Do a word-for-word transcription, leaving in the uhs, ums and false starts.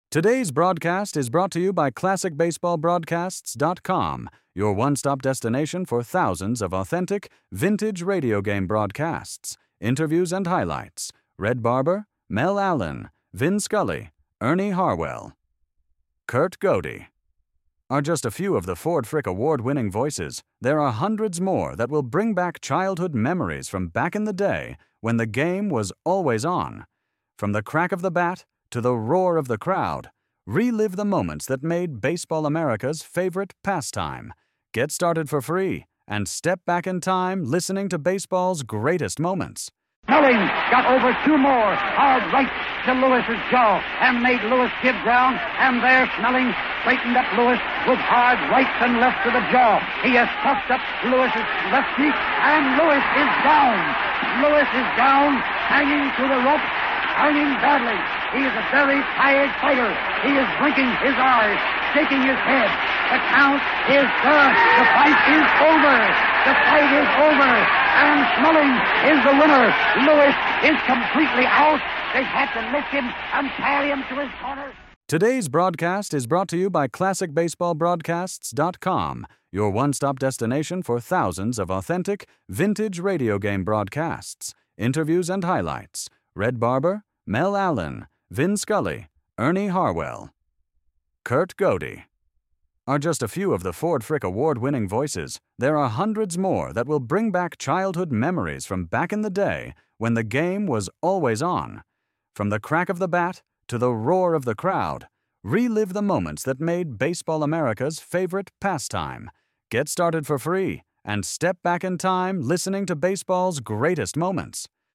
Today's broadcast is brought to you by Classic Baseball Broadcasts dot com, your one-stop destination for thousands of authentic, vintage radio game broadcasts, interviews and highlights. Red Barber, Mel Allen, Vin Scully, Ernie Harwell, Kurt Godey are just a few of the Ford Frick Award-winning voices. There are hundreds more that will bring back childhood memories from back in the day when the game was always on. From the crack of the bat to the roar of the crowd, relive the moments that made Baseball America's favorite pastime. Get started for free and step back in time listening to baseball's greatest moments. Snelling got over two more, hard right to Lewis's jaw, and made Lewis give ground, and there Snelling straightened up Lewis with hard rights and left to the jaw. He has puffed up Lewis's left cheek, and Lewis is down. Lewis is down, hanging to the rope, hurting badly. He is a very tired fighter. He is blinking his eyes, shaking his head. The count is done. The fight is over. The fight is over. And Snelling is the winner. Lewis is completely out. They had to lift him and carry him to his corner. Today's broadcast is brought to you by Classic Baseball Broadcasts dot com, your one-stop destination for thousands of authentic, vintage radio game broadcasts, interviews and highlights. Red Barber, Mel Allen, Vin Scully, Ernie Harwell, Kurt Godey are just a few of the Ford Frick Award-winning voices. There are hundreds more that will bring back childhood memories from back in the day when the game was always on. From the crack of the bat to the roar of the crowd, relive the moments that made Baseball America's favorite pastime. Get started for free and step back in time listening to baseball's greatest moments.